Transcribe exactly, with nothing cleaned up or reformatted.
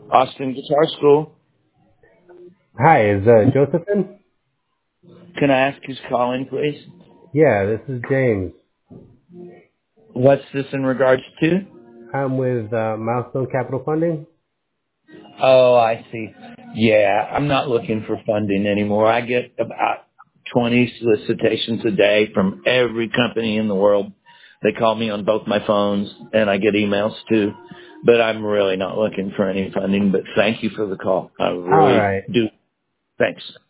Austin Guitar School. Hi, is uh, Joseph in? Can I ask who's calling, please? Yeah, this is James. What's this in regards to? I'm with uh, Milestone Capital Funding. Oh, I see. Yeah, I'm not looking for funding anymore. I get about twenty solicitations a day from every company in the world. They call me on both my phones, and I get emails too. But I'm really not looking for any funding. But thank you for the call. I All really right. do. Thanks.